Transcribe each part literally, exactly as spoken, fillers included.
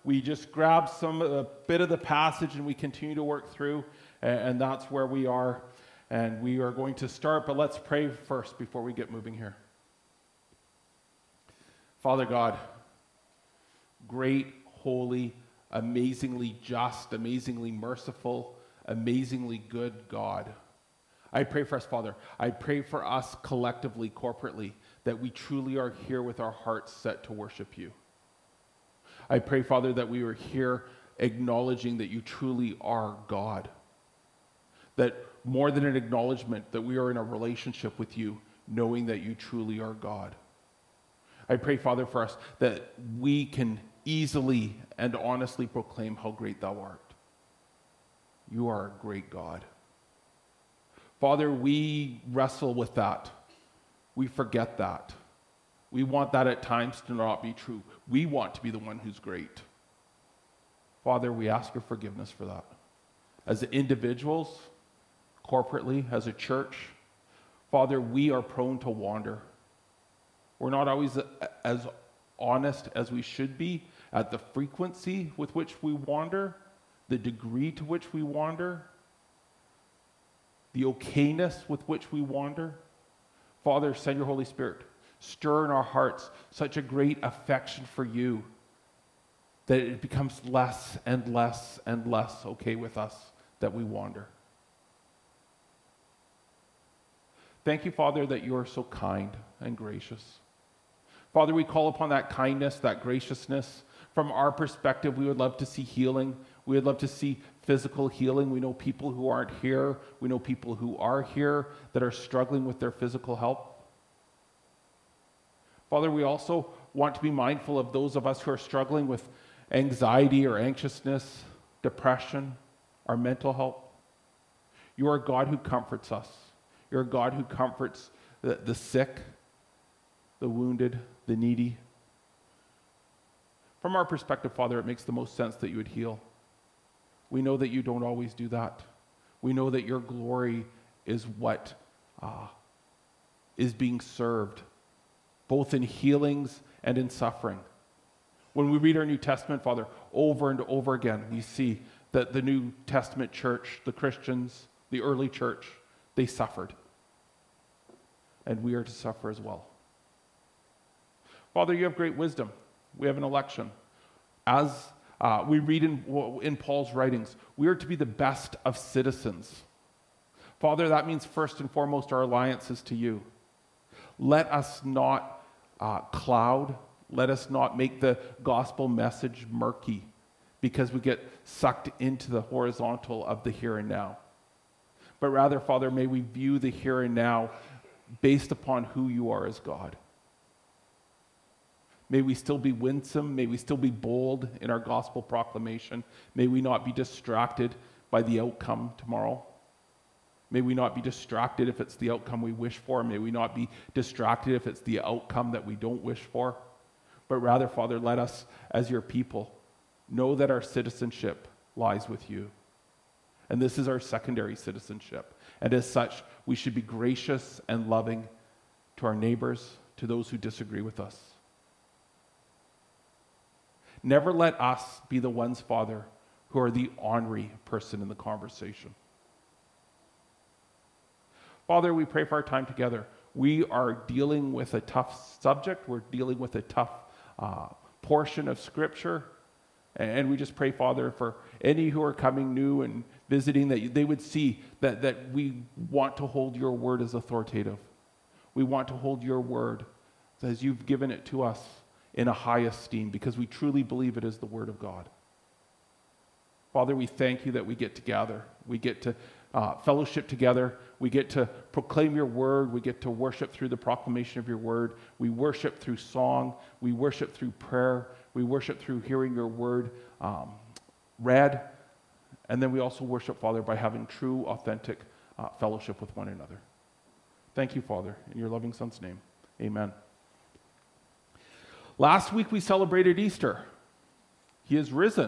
we just grab some a bit of the passage and we continue to work through, and, and that's where we are. And we are going to start, but let's pray first before we get moving here. Father God, great, holy, amazingly just, amazingly merciful, amazingly good God. I pray for us, Father. I pray for us collectively, corporately, that we truly are here with our hearts set to worship you. I pray, Father, that we are here acknowledging that you truly are God. That more than an acknowledgement, that we are in a relationship with you, knowing that you truly are God. I pray, Father, for us that we can easily and honestly proclaim how great thou art. You are a great God. Father, we wrestle with that. We forget that. We want that at times to not be true. We want to be the one who's great. Father, we ask your forgiveness for that. As individuals, corporately, as a church, Father, we are prone to wander. We're not always as honest as we should be at the frequency with which we wander, the degree to which we wander, the okayness with which we wander. Father, send your Holy Spirit. Stir in our hearts such a great affection for you that it becomes less and less and less okay with us that we wander. Thank you, Father, that you are so kind and gracious. Father, we call upon that kindness, that graciousness. From our perspective, we would love to see healing. We would love to see physical healing. We know people who aren't here. We know people who are here that are struggling with their physical health. Father, we also want to be mindful of those of us who are struggling with anxiety or anxiousness, depression, our mental health. You are a God who comforts us. You're a God who comforts the, the sick, the wounded, the needy. From our perspective, Father, it makes the most sense that you would heal. We know that you don't always do that. We know that your glory is what uh, is being served, both in healings and in suffering. When we read our New Testament, Father, over and over again, we see that the New Testament church, the Christians, the early church, they suffered. And we are to suffer as well. Father, you have great wisdom. We have an election. As uh, we read in, in Paul's writings, we are to be the best of citizens. Father, that means first and foremost our alliance is to you. Let us not uh, cloud, let us not make the gospel message murky because we get sucked into the horizontal of the here and now. But rather, Father, may we view the here and now based upon who you are as God. May we still be winsome. May we still be bold in our gospel proclamation. May we not be distracted by the outcome tomorrow. May we not be distracted if it's the outcome we wish for. May we not be distracted if it's the outcome that we don't wish for. But rather, Father, let us, as your people, know that our citizenship lies with you. And this is our secondary citizenship. And as such, we should be gracious and loving to our neighbors, to those who disagree with us. Never let us be the ones, Father, who are the ornery person in the conversation. Father, we pray for our time together. We are dealing with a tough subject. We're dealing with a tough uh, portion of Scripture. And we just pray, Father, for any who are coming new and visiting, that they would see that, that we want to hold your word as authoritative. We want to hold your word as you've given it to us in a high esteem, because we truly believe it is the word of God. Father, we thank you that we get to gather. We get to uh, fellowship together. We get to proclaim your word. We get to worship through the proclamation of your word. We worship through song. We worship through prayer. We worship through hearing your word um, read. And then we also worship, Father, by having true, authentic uh, fellowship with one another. Thank you, Father, in your loving Son's name. Amen. Last week we celebrated Easter. He is risen.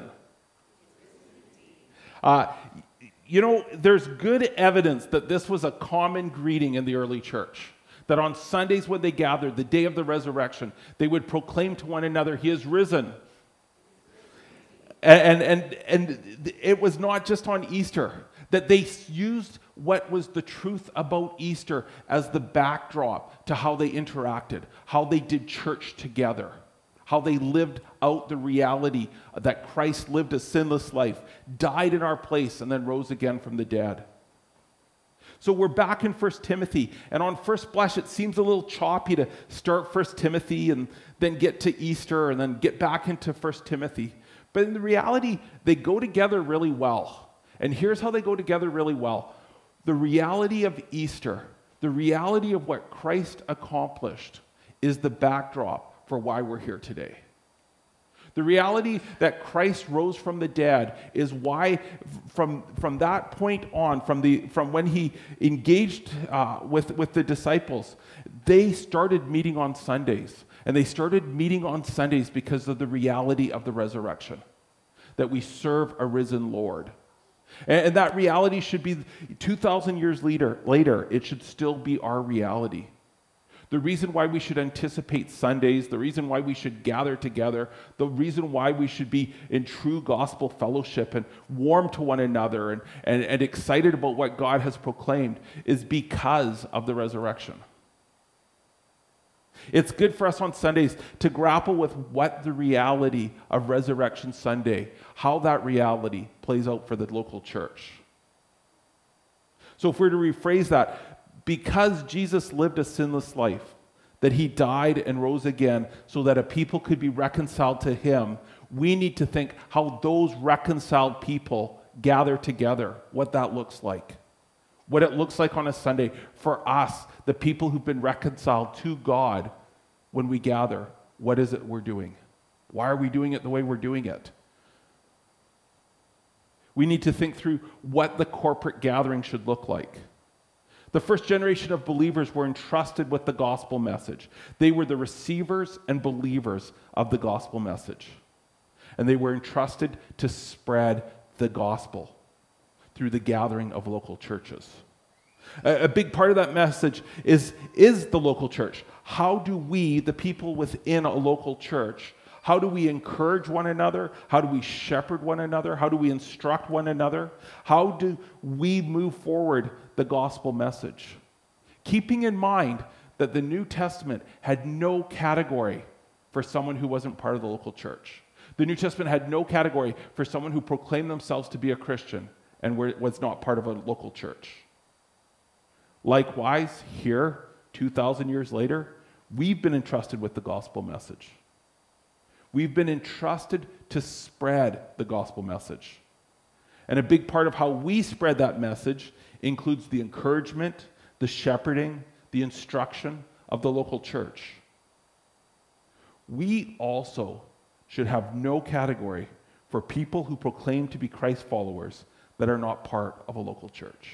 Uh, you know, there's good evidence that this was a common greeting in the early church. That on Sundays when they gathered, the day of the resurrection, they would proclaim to one another, he is risen. And, and, and it was not just on Easter, that they used what was the truth about Easter as the backdrop to how they interacted, how they did church together, how they lived out the reality that Christ lived a sinless life, died in our place, and then rose again from the dead. So we're back in First Timothy, and on first blush, it seems a little choppy to start First Timothy and then get to Easter and then get back into First Timothy. But in the reality, they go together really well. And here's how they go together really well. The reality of Easter, the reality of what Christ accomplished, is the backdrop for why we're here today. The reality that Christ rose from the dead is why, from, from that point on, from, the, from when he engaged uh, with, with the disciples, they started meeting on Sundays. And they started meeting on Sundays because of the reality of the resurrection, that we serve a risen Lord. And, and that reality should be, two thousand years later, later, it should still be our reality. The reason why we should anticipate Sundays, the reason why we should gather together, the reason why we should be in true gospel fellowship and warm to one another and, and, and excited about what God has proclaimed is because of the resurrection. It's good for us on Sundays to grapple with what the reality of Resurrection Sunday, how that reality plays out for the local church. So if we're to rephrase that, because Jesus lived a sinless life, that he died and rose again so that a people could be reconciled to him, we need to think how those reconciled people gather together, what that looks like. What it looks like on a Sunday for us, the people who've been reconciled to God, when we gather, what is it we're doing? Why are we doing it the way we're doing it? We need to think through what the corporate gathering should look like. The first generation of believers were entrusted with the gospel message. They were the receivers and believers of the gospel message. And they were entrusted to spread the gospel through the gathering of local churches. A, a big part of that message is, is the local church. How do we, the people within a local church, how do we encourage one another? How do we shepherd one another? How do we instruct one another? How do we move forward the gospel message? Keeping in mind that the New Testament had no category for someone who wasn't part of the local church. The New Testament had no category for someone who proclaimed themselves to be a Christian and were, was not part of a local church. Likewise, here, two thousand years later, we've been entrusted with the gospel message. We've been entrusted to spread the gospel message. And a big part of how we spread that message includes the encouragement, the shepherding, the instruction of the local church. We also should have no category for people who proclaim to be Christ followers that are not part of a local church.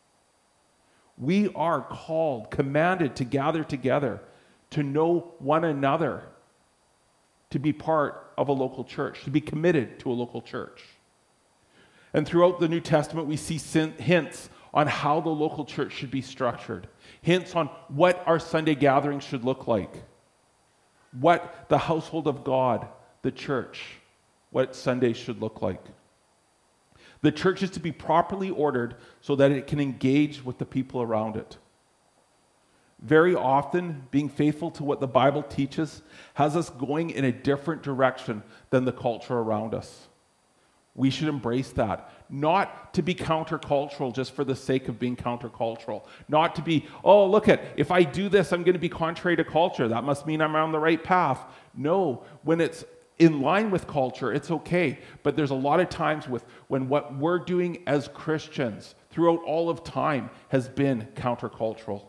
We are called, commanded to gather together, to know one another, to be part of a local church, to be committed to a local church. And throughout the New Testament, we see hints on how the local church should be structured, hints on what our Sunday gatherings should look like, what the household of God, the church, what Sundays should look like. The church is to be properly ordered so that it can engage with the people around it. Very often, being faithful to what the Bible teaches has us going in a different direction than the culture around us. We should embrace that. Not to be countercultural just for the sake of being countercultural. Not to be, oh, look at, if I do this, I'm going to be contrary to culture. That must mean I'm on the right path. No, when it's in line with culture, it's okay. But there's a lot of times with when what we're doing as Christians throughout all of time has been countercultural.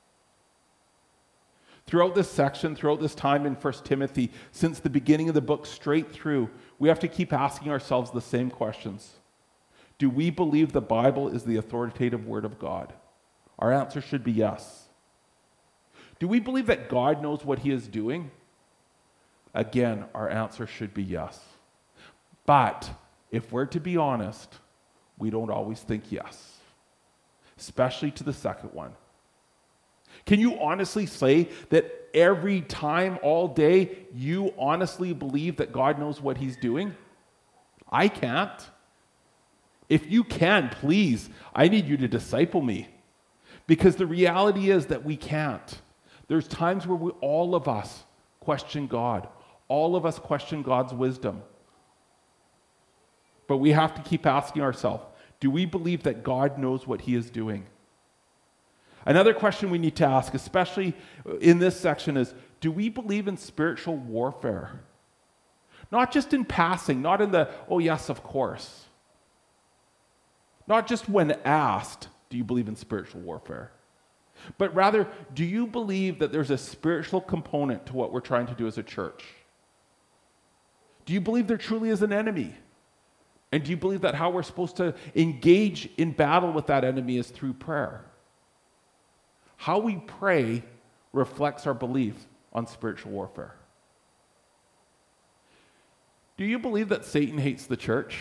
Throughout this section, throughout this time in First Timothy, since the beginning of the book straight through, we have to keep asking ourselves the same questions. Do we believe the Bible is the authoritative word of God? Our answer should be yes. Do we believe that God knows what he is doing? Again, our answer should be yes. But if we're to be honest, we don't always think yes, especially to the second one. Can you honestly say that every time, all day, you honestly believe that God knows what he's doing? I can't. If you can, please, I need you to disciple me. Because the reality is that we can't. There's times where we, all of us question God. All of us question God's wisdom. But we have to keep asking ourselves, do we believe that God knows what he is doing? Another question we need to ask, especially in this section, is do we believe in spiritual warfare? Not just in passing, not in the, oh yes, of course. Not just when asked, do you believe in spiritual warfare? But rather, do you believe that there's a spiritual component to what we're trying to do as a church? Do you believe there truly is an enemy? And do you believe that how we're supposed to engage in battle with that enemy is through prayer? How we pray reflects our belief on spiritual warfare. Do you believe that Satan hates the church?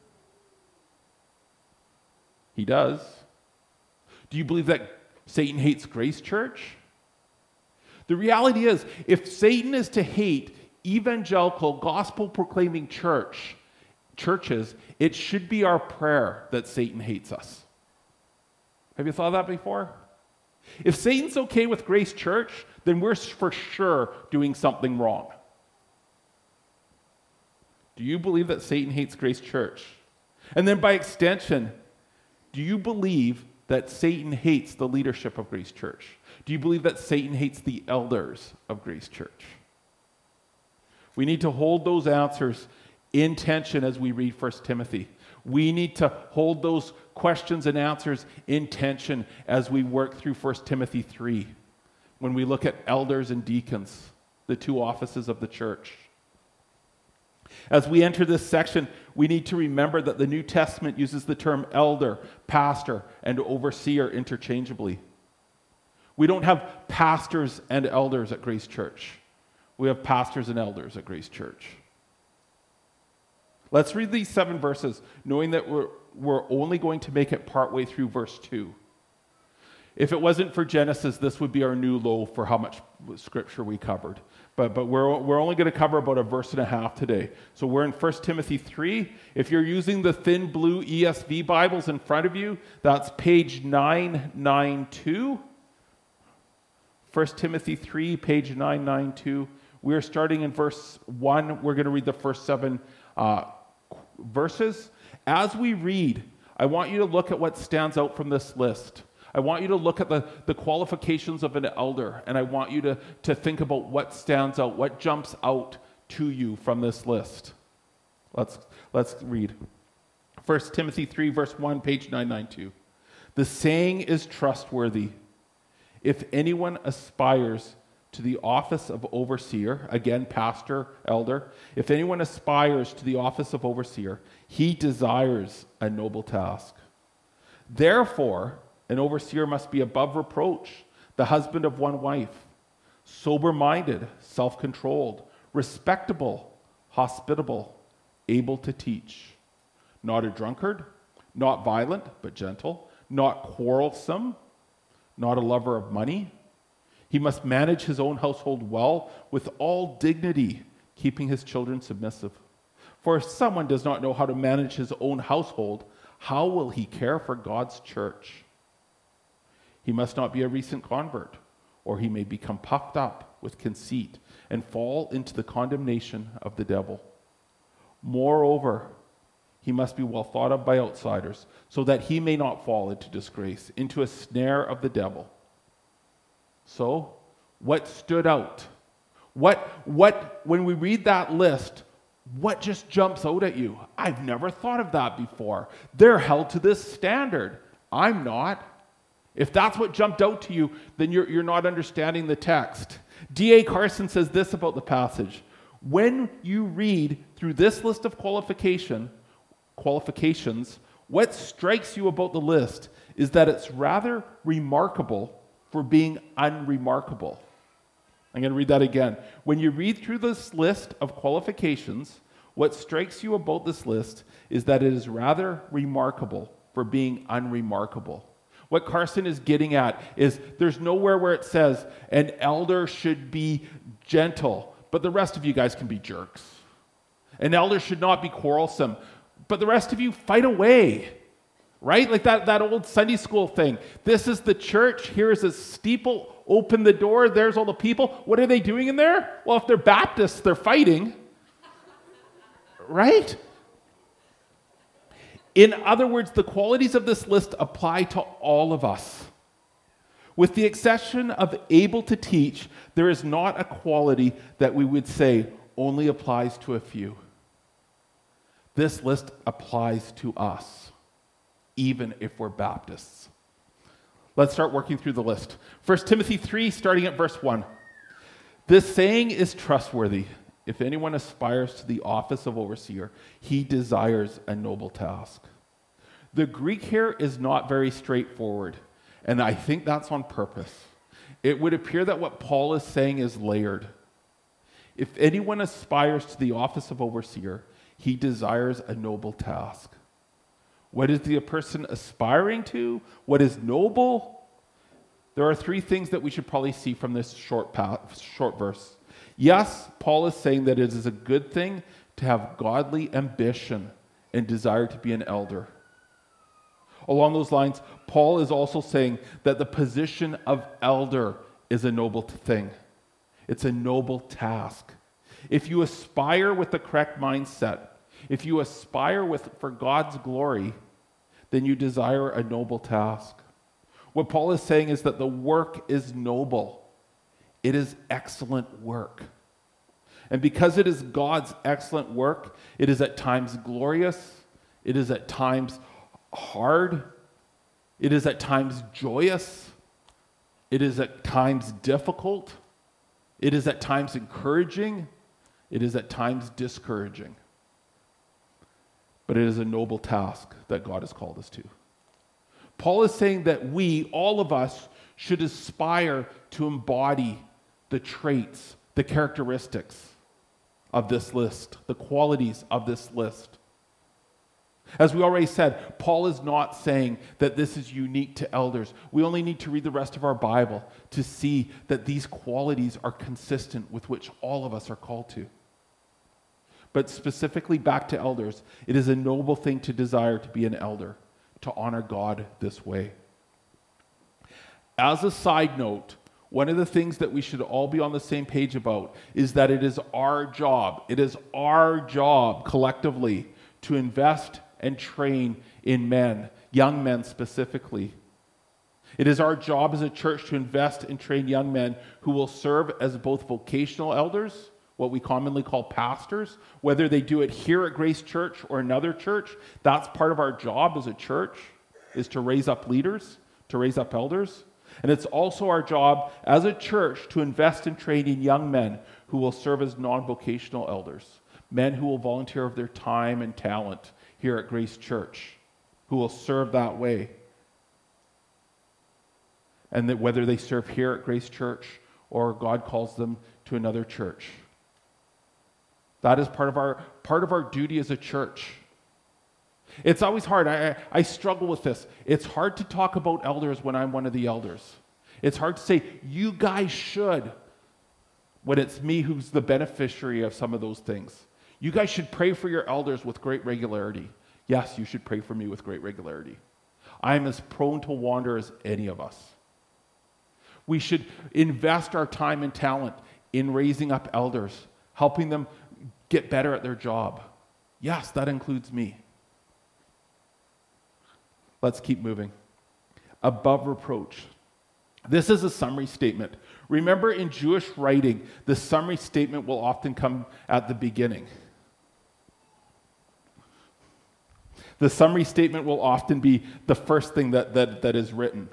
He does. Do you believe that Satan hates Grace Church? The reality is, if Satan is to hate evangelical, gospel-proclaiming church, churches, it should be our prayer that Satan hates us. Have you thought of that before? If Satan's okay with Grace Church, then we're for sure doing something wrong. Do you believe that Satan hates Grace Church? And then by extension, do you believe that Satan hates the leadership of Grace Church? Do you believe that Satan hates the elders of Grace Church? We need to hold those answers in tension as we read First Timothy. We need to hold those questions and answers in tension as we work through First Timothy three, when we look at elders and deacons, the two offices of the church. As we enter this section, we need to remember that the New Testament uses the term elder, pastor, and overseer interchangeably. We don't have pastors and elders at Grace Church. We have pastors and elders at Grace Church. Let's read these seven verses, knowing that we're, we're only going to make it partway through verse two. If it wasn't for Genesis, this would be our new low for how much scripture we covered. But, but we're, we're only going to cover about a verse and a half today. So we're in First Timothy three. If you're using the thin blue E S V Bibles in front of you, that's page nine ninety-two. First Timothy three, page nine ninety-two. We're starting in verse one. We're going to read the first seven uh, verses. As we read, I want you to look at what stands out from this list. I want you to look at the, the qualifications of an elder, and I want you to, to think about what stands out, what jumps out to you from this list. Let's, let's read. First Timothy three, verse one, page nine ninety-two. The saying is trustworthy. If anyone aspires to the office of overseer, again, pastor, elder, if anyone aspires to the office of overseer, he desires a noble task. Therefore, an overseer must be above reproach, the husband of one wife, sober-minded, self-controlled, respectable, hospitable, able to teach, not a drunkard, not violent, but gentle, not quarrelsome, not a lover of money. He must manage his own household well with all dignity, keeping his children submissive. For if someone does not know how to manage his own household, how will he care for God's church? He must not be a recent convert, or he may become puffed up with conceit and fall into the condemnation of the devil. Moreover, he must be well thought of by outsiders, so that he may not fall into disgrace, into a snare of the devil. So, what stood out? What, what, when we read that list, what just jumps out at you? I've never thought of that before. They're held to this standard. I'm not. If that's what jumped out to you, then you're, you're not understanding the text. D A Carson says this about the passage. When you read through this list of qualification, qualifications, what strikes you about the list is that it's rather remarkable for being unremarkable. I'm going to read that again. When you read through this list of qualifications, what strikes you about this list is that it is rather remarkable for being unremarkable. What Carson is getting at is there's nowhere where it says an elder should be gentle, but the rest of you guys can be jerks. An elder should not be quarrelsome. But the rest of you, fight away. Right? Like that, that old Sunday school thing. This is the church. Here's a steeple. Open the door. There's all the people. What are they doing in there? Well, if they're Baptists, they're fighting. Right? In other words, the qualities of this list apply to all of us. With the exception of able to teach, there is not a quality that we would say only applies to a few. This list applies to us, even if we're Baptists. Let's start working through the list. First Timothy three, starting at verse one. This saying is trustworthy. If anyone aspires to the office of overseer, he desires a noble task. The Greek here is not very straightforward, and I think that's on purpose. It would appear that what Paul is saying is layered. If anyone aspires to the office of overseer, he desires a noble task. What is the person aspiring to? What is noble? There are three things that we should probably see from this short, path, short verse. Yes, Paul is saying that it is a good thing to have godly ambition and desire to be an elder. Along those lines, Paul is also saying that the position of elder is a noble thing. It's a noble task. If you aspire with the correct mindset, if you aspire with for God's glory, then you desire a noble task. What Paul is saying is that the work is noble. It is excellent work. And because it is God's excellent work, it is at times glorious, it is at times hard, it is at times joyous, it is at times difficult, it is at times encouraging, it is at times discouraging. But it is a noble task that God has called us to. Paul is saying that we, all of us, should aspire to embody the traits, the characteristics of this list, the qualities of this list. As we already said, Paul is not saying that this is unique to elders. We only need to read the rest of our Bible to see that these qualities are consistent with which all of us are called to. But specifically back to elders, it is a noble thing to desire to be an elder, to honor God this way. As a side note, one of the things that we should all be on the same page about is that it is our job, it is our job collectively to invest and train in men, young men specifically. It is our job as a church to invest and train young men who will serve as both vocational elders, what we commonly call pastors, whether they do it here at Grace Church or another church. That's part of our job as a church, is to raise up leaders, to raise up elders. And it's also our job as a church to invest in training young men who will serve as non-vocational elders, men who will volunteer of their time and talent here at Grace Church, who will serve that way. And that whether they serve here at Grace Church or God calls them to another church. That is part of our part of our duty as a church. It's always hard. I, I struggle with this. It's hard to talk about elders when I'm one of the elders. It's hard to say, you guys should, when it's me who's the beneficiary of some of those things. You guys should pray for your elders with great regularity. Yes, you should pray for me with great regularity. I'm as prone to wander as any of us. We should invest our time and talent in raising up elders, helping them get better at their job. Yes, that includes me. Let's keep moving. Above reproach. This is a summary statement. Remember, in Jewish writing, the summary statement will often come at the beginning. The summary statement will often be the first thing that, that, that is written.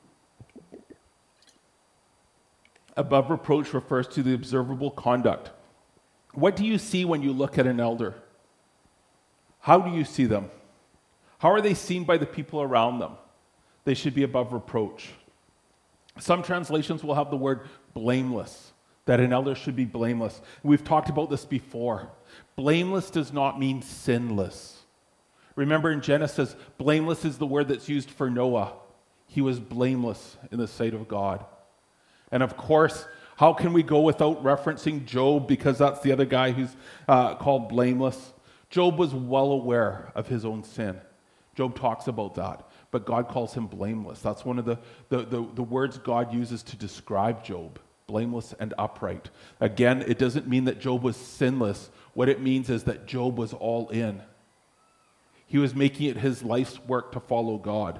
Above reproach refers to the observable conduct. What do you see when you look at an elder? How do you see them? How are they seen by the people around them? They should be above reproach. Some translations will have the word blameless, that an elder should be blameless. We've talked about this before. Blameless does not mean sinless. Remember in Genesis, blameless is the word that's used for Noah. He was blameless in the sight of God. And of course, How can we go without referencing Job, because that's the other guy who's uh, called blameless? Job was well aware of his own sin. Job talks about that, but God calls him blameless. That's one of the, the, the, the words God uses to describe Job, blameless and upright. Again, it doesn't mean that Job was sinless. What it means is that Job was all in. He was making it his life's work to follow God.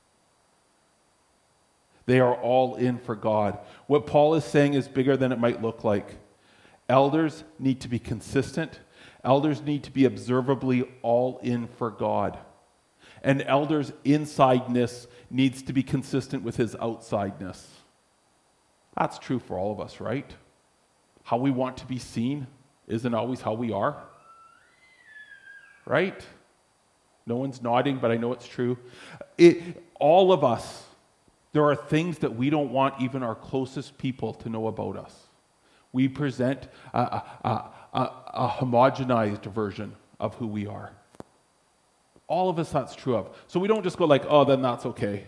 They are all in for God. What Paul is saying is bigger than it might look like. Elders need to be consistent. Elders need to be observably all in for God. And elders' insideness needs to be consistent with his outsideness. That's true for all of us, right? How we want to be seen isn't always how we are. Right? No one's nodding, but I know it's true. It, all of us, there are things that we don't want even our closest people to know about us. We present a, a, a, a, a homogenized version of who we are. All of us that's true of. So we don't just go like, oh, then that's okay.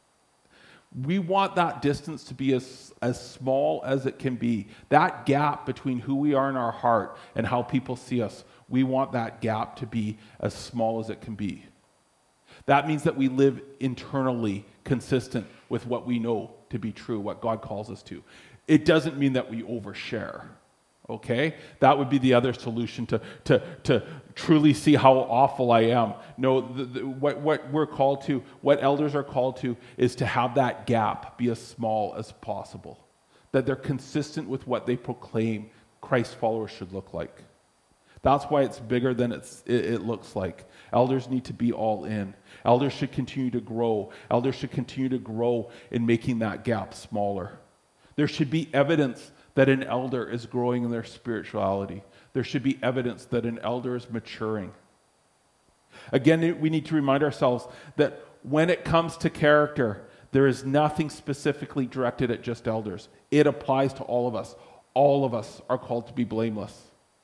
We want that distance to be as, as small as it can be. That gap between who we are in our heart and how people see us, we want that gap to be as small as it can be. That means that we live internally consistent with what we know to be true, what God calls us to. It doesn't mean that we overshare, okay? That would be the other solution to, to, to truly see how awful I am. No, the, the, what, what we're called to, what elders are called to, is to have that gap be as small as possible. That they're consistent with what they proclaim Christ followers should look like. That's why it's bigger than it's, it, it looks like. Elders need to be all in. Elders should continue to grow. Elders should continue to grow in making that gap smaller. There should be evidence that an elder is growing in their spirituality. There should be evidence that an elder is maturing. Again, we need to remind ourselves that when it comes to character, there is nothing specifically directed at just elders. It applies to all of us. All of us are called to be blameless.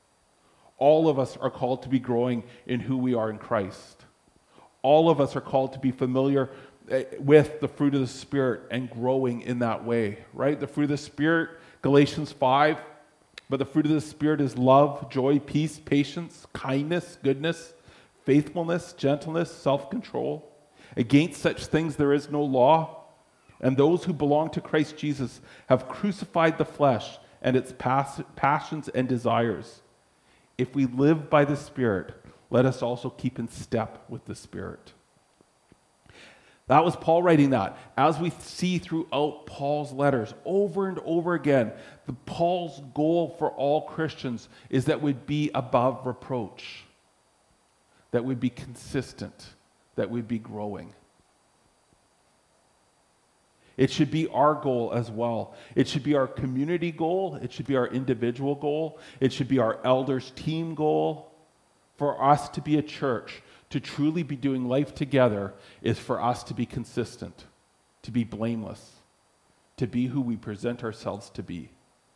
All of us are called to be growing in who we are in Christ. All of us are called to be familiar with the fruit of the Spirit and growing in that way, right? The fruit of the Spirit, Galatians five, but the fruit of the Spirit is love, joy, peace, patience, kindness, goodness, faithfulness, gentleness, self-control. Against such things there is no law. And those who belong to Christ Jesus have crucified the flesh and its pass- passions and desires. If we live by the Spirit, let us also keep in step with the Spirit. That was Paul writing that. As we see throughout Paul's letters over and over again, the Paul's goal for all Christians is that we'd be above reproach, that we'd be consistent, that we'd be growing. It should be our goal as well. It should be our community goal. It should be our individual goal. It should be our elders' team goal. For us to be a church, to truly be doing life together, is for us to be consistent, to be blameless, to be who we present ourselves to be.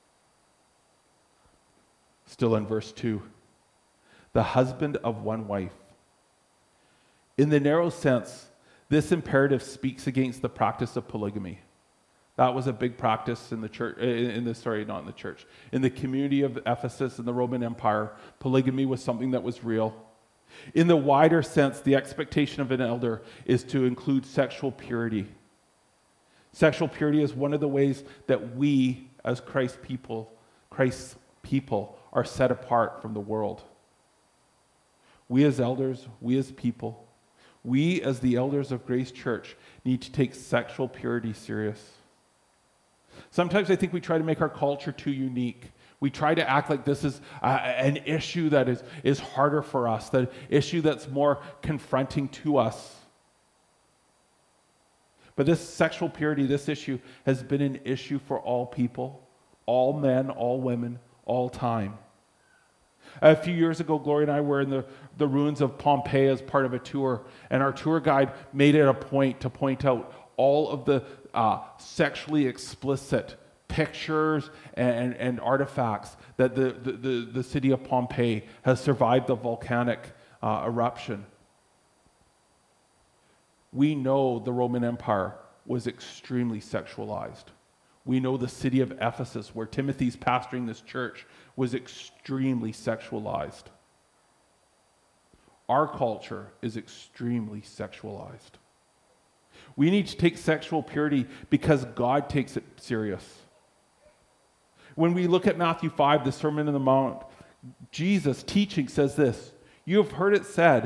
Still in verse two, the husband of one wife. In the narrow sense, this imperative speaks against the practice of polygamy. That was a big practice in the church, in the, sorry, not in the church. In the community of Ephesus in the Roman Empire, polygamy was something that was real. In the wider sense, the expectation of an elder is to include sexual purity. Sexual purity is one of the ways that we, as Christ's people, Christ's people, are set apart from the world. We as elders, we as people, we as the elders of Grace Church need to take sexual purity serious. Sometimes I think we try to make our culture too unique. We try to act like this is uh, an issue that is, is harder for us, the issue that's more confronting to us. But this sexual purity, this issue, has been an issue for all people, all men, all women, all time. A few years ago, Gloria and I were in the, the ruins of Pompeii as part of a tour, and our tour guide made it a point to point out all of the uh, sexually explicit pictures and, and artifacts that the, the, the, the city of Pompeii has survived the volcanic uh, eruption. We know the Roman Empire was extremely sexualized. We know the city of Ephesus, where Timothy's pastoring this church, was extremely sexualized. Our culture is extremely sexualized. We need to take sexual purity because God takes it serious. When we look at Matthew five, the Sermon on the Mount, Jesus teaching says this, "You have heard it said,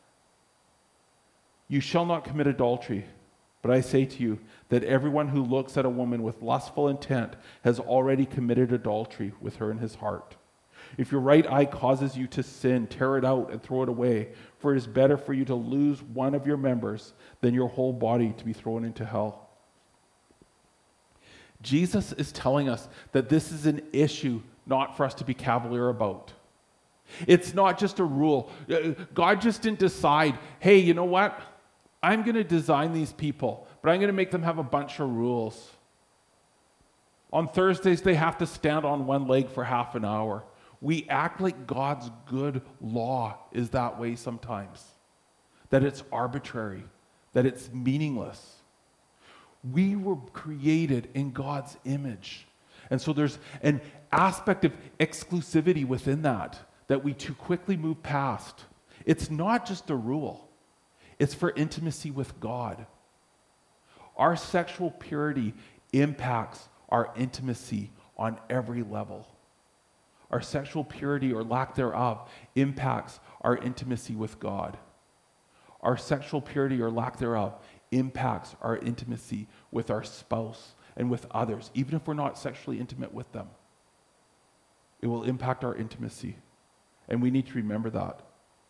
you shall not commit adultery. But I say to you that everyone who looks at a woman with lustful intent has already committed adultery with her in his heart. If your right eye causes you to sin, tear it out and throw it away, for it is better for you to lose one of your members than your whole body to be thrown into hell." Jesus is telling us that this is an issue not for us to be cavalier about. It's not just a rule. God just didn't decide, hey, you know what? I'm going to design these people, but I'm going to make them have a bunch of rules. On Thursdays, they have to stand on one leg for half an hour. We act like God's good law is that way sometimes, that it's arbitrary, that it's meaningless. We were created in God's image. And so there's an aspect of exclusivity within that, that we too quickly move past. It's not just a rule. It's for intimacy with God. Our sexual purity impacts our intimacy on every level. Our sexual purity or lack thereof impacts our intimacy with God. Our sexual purity or lack thereof impacts our intimacy with our spouse and with others, even if we're not sexually intimate with them. It will impact our intimacy, and we need to remember that.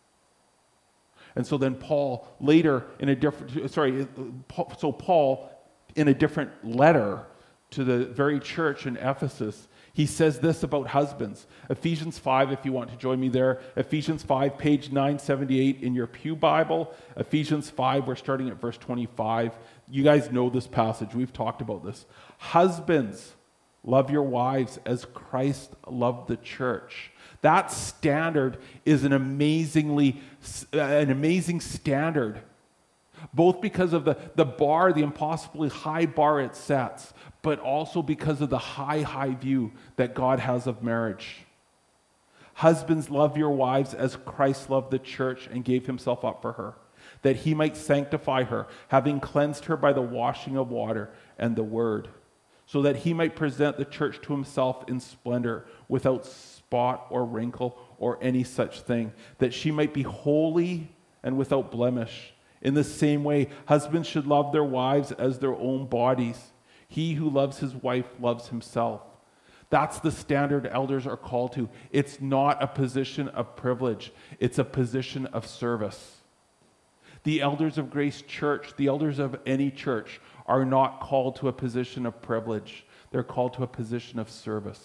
And so then Paul later in a different, sorry, so Paul in a different letter to the very church in Ephesus, he says this about husbands. Ephesians five, if you want to join me there. Ephesians five, page nine seventy-eight in your Pew Bible. Ephesians five, we're starting at verse twenty-five. You guys know this passage. We've talked about this. Husbands, love your wives as Christ loved the church. That standard is an amazingly, an amazing standard, both because of the, the bar, the impossibly high bar it sets, but also because of the high, high view that God has of marriage. Husbands, love your wives as Christ loved the church and gave himself up for her, that he might sanctify her, having cleansed her by the washing of water and the word, so that he might present the church to himself in splendor, without spot or wrinkle or any such thing, that she might be holy and without blemish. In the same way, husbands should love their wives as their own bodies. He who loves his wife loves himself. That's the standard elders are called to. It's not a position of privilege. It's a position of service. The elders of Grace Church, the elders of any church, are not called to a position of privilege. They're called to a position of service.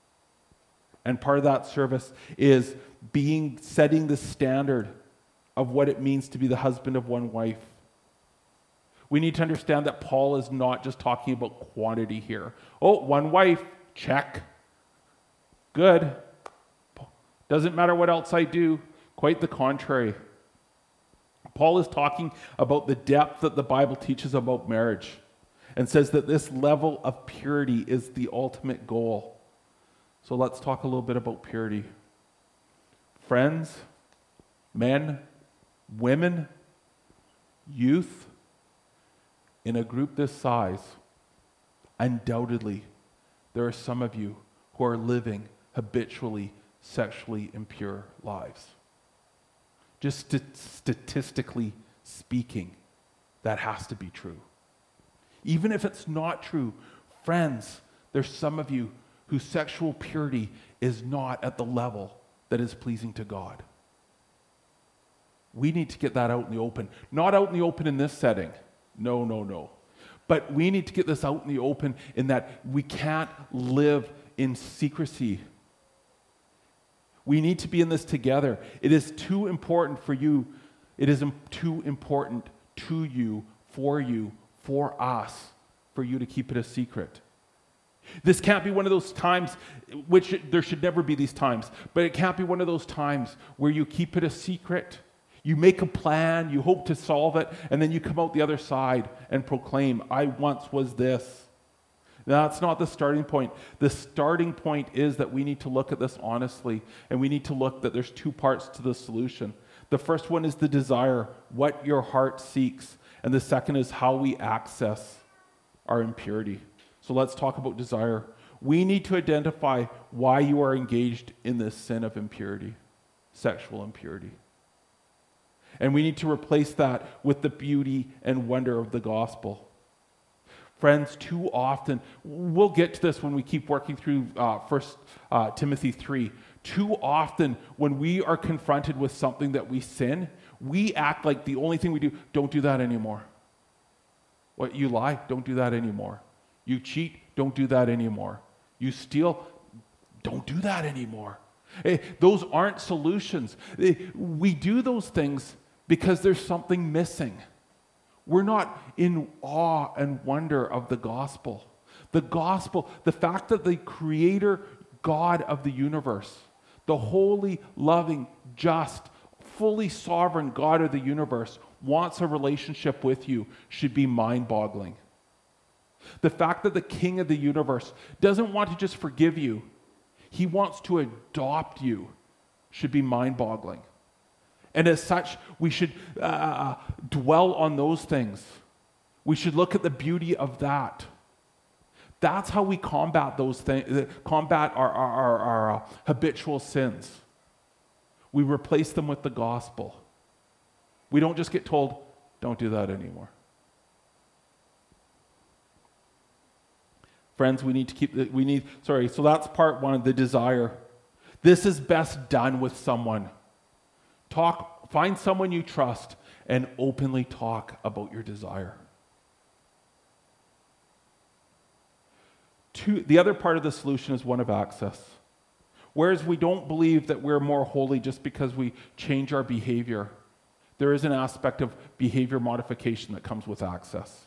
And part of that service is being setting the standard of what it means to be the husband of one wife. We need to understand that Paul is not just talking about quantity here. Oh, one wife, check. Good. Doesn't matter what else I do. Quite the contrary. Paul is talking about the depth that the Bible teaches about marriage and says that this level of purity is the ultimate goal. So let's talk a little bit about purity. Friends, men, women, youth, in a group this size, undoubtedly, there are some of you who are living habitually sexually impure lives. Just st- statistically speaking, that has to be true. Even if it's not true, friends, there's some of you whose sexual purity is not at the level that is pleasing to God. We need to get that out in the open. Not out in the open in this setting. No, no, no. But we need to get this out in the open in that we can't live in secrecy. We need to be in this together. It is too important for you. It is too important to you, for you, for us, for you to keep it a secret. This can't be one of those times, which there should never be these times, but it can't be one of those times where you keep it a secret. You make a plan, you hope to solve it, and then you come out the other side and proclaim, I once was this. That's not the starting point. The starting point is that we need to look at this honestly, and we need to look that there's two parts to the solution. The first one is the desire, what your heart seeks, and the second is how we access our impurity. So let's talk about desire. We need to identify why you are engaged in this sin of impurity, sexual impurity. And we need to replace that with the beauty and wonder of the gospel. Friends, too often, we'll get to this when we keep working through uh, First uh, Timothy three. Too often, when we are confronted with something that we sin, we act like the only thing we do, don't do that anymore. What, you lie? Don't do that anymore. You cheat? Don't do that anymore. You steal? Don't do that anymore. Eh, those aren't solutions. Eh, we do those things because there's something missing. We're not in awe and wonder of the gospel. The gospel, the fact that the creator God of the universe, the holy, loving, just, fully sovereign God of the universe wants a relationship with you should be mind-boggling. The fact that the King of the universe doesn't want to just forgive you, he wants to adopt you should be mind-boggling. And as such, we should uh, dwell on those things. We should look at the beauty of that. That's how we combat those things, combat our, our, our, our uh, habitual sins. We replace them with the gospel. We don't just get told, don't do that anymore. Friends, we need to keep, the, we need, sorry, so that's part one of the desire. This is best done with someone. Talk, find someone you trust and openly talk about your desire. Two, the other part of the solution is one of access. Whereas we don't believe that we're more holy just because we change our behavior, there is an aspect of behavior modification that comes with access.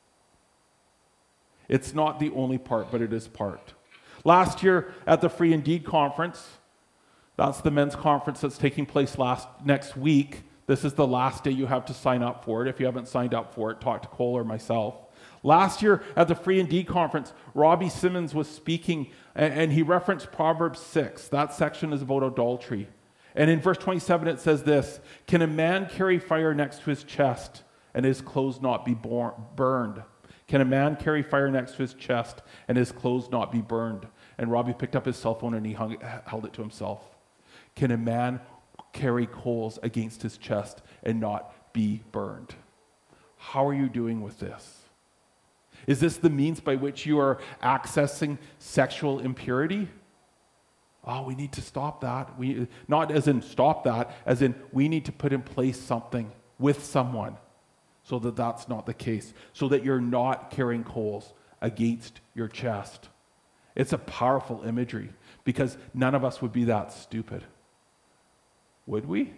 It's not the only part, but it is part. Last year at the Free Indeed conference, that's the men's conference that's taking place last next week. This is the last day you have to sign up for it. If you haven't signed up for it, talk to Cole or myself. Last year at the Free Indeed conference, Robbie Simmons was speaking, and he referenced Proverbs six. That section is about adultery. And in verse twenty-seven it says this, "Can a man carry fire next to his chest and his clothes not be born, burned? Can a man carry fire next to his chest and his clothes not be burned?" And Robbie picked up his cell phone and he hung, held it to himself. Can a man carry coals against his chest and not be burned? How are you doing with this? Is this the means by which you are accessing sexual impurity? Oh, we need to stop that. We, not as in stop that, as in we need to put in place something with someone so that that's not the case, so that you're not carrying coals against your chest. It's a powerful imagery because none of us would be that stupid. Would we?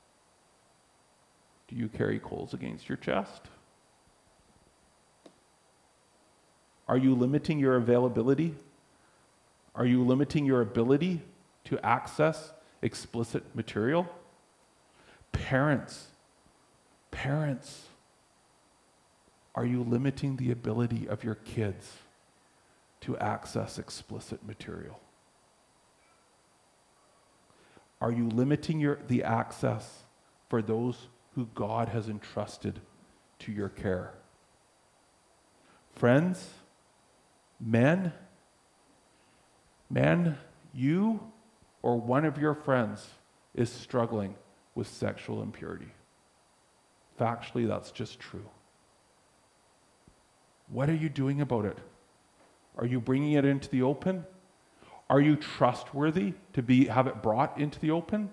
Do you carry coals against your chest? Are you limiting your availability? Are you limiting your ability to access explicit material? Parents, parents, are you limiting the ability of your kids to access explicit material? Are you limiting your, the access for those who God has entrusted to your care? Friends, men, men, you or one of your friends is struggling with sexual impurity. Factually, that's just true. What are you doing about it? Are you bringing it into the open? Are you trustworthy to be have it brought into the open?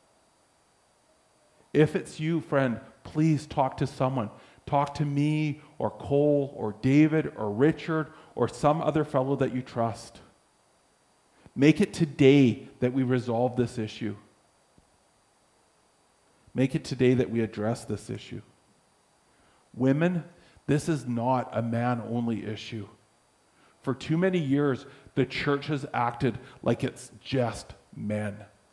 If it's you, friend, please talk to someone. Talk to me or Cole or David or Richard or some other fellow that you trust. Make it today that we resolve this issue. Make it today that we address this issue. Women, this is not a man-only issue. For too many years, the church has acted like it's just men.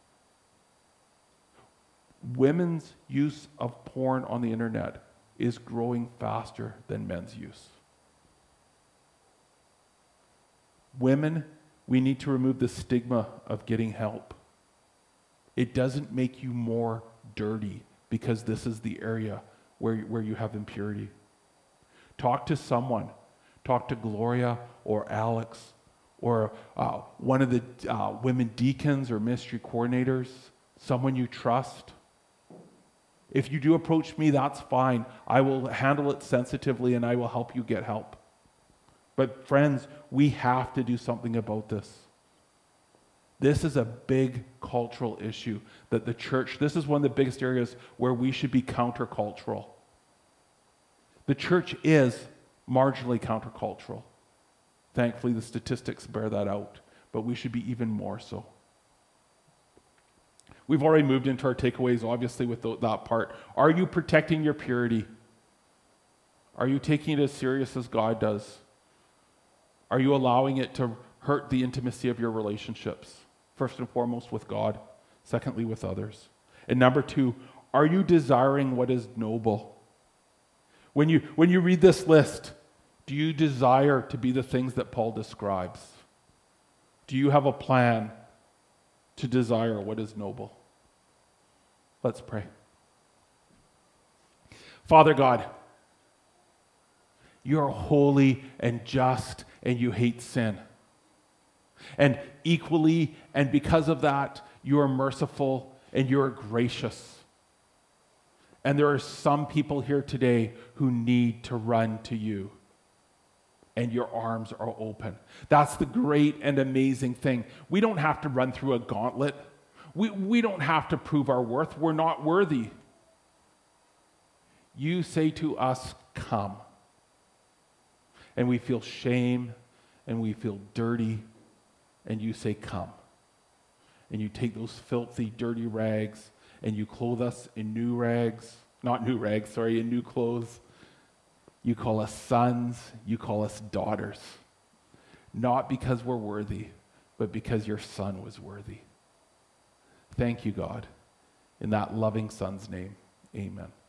Women's use of porn on the internet is growing faster than men's use. Women, we need to remove the stigma of getting help. It doesn't make you more dirty because this is the area where, where you have impurity. Talk to someone. Talk to Gloria or Alex or uh, one of the uh, women deacons or ministry coordinators, someone you trust. If you do approach me, that's fine. I will handle it sensitively and I will help you get help. But friends, we have to do something about this. This is a big cultural issue that the church, this is one of the biggest areas where we should be countercultural. The church is marginally countercultural. Thankfully, the statistics bear that out, but we should be even more so. We've already moved into our takeaways, obviously, with the, that part. Are you protecting your purity? Are you taking it as serious as God does? Are you allowing it to hurt the intimacy of your relationships? First and foremost with God, secondly with others. And number two, are you desiring what is noble? When you, when you read this list, do you desire to be the things that Paul describes? Do you have a plan to desire what is noble? Let's pray. Father God, you are holy and just and you hate sin. And equally, and because of that, you are merciful and you are gracious. And there are some people here today who need to run to you. And your arms are open. That's the great and amazing thing. We don't have to run through a gauntlet. We, we don't have to prove our worth. We're not worthy. You say to us, come. And we feel shame and we feel dirty. And you say, come. And you take those filthy, dirty rags and you clothe us in new rags. Not new rags, sorry, in new clothes. You call us sons, you call us daughters. Not because we're worthy, but because your Son was worthy. Thank you, God. In that loving Son's name, amen.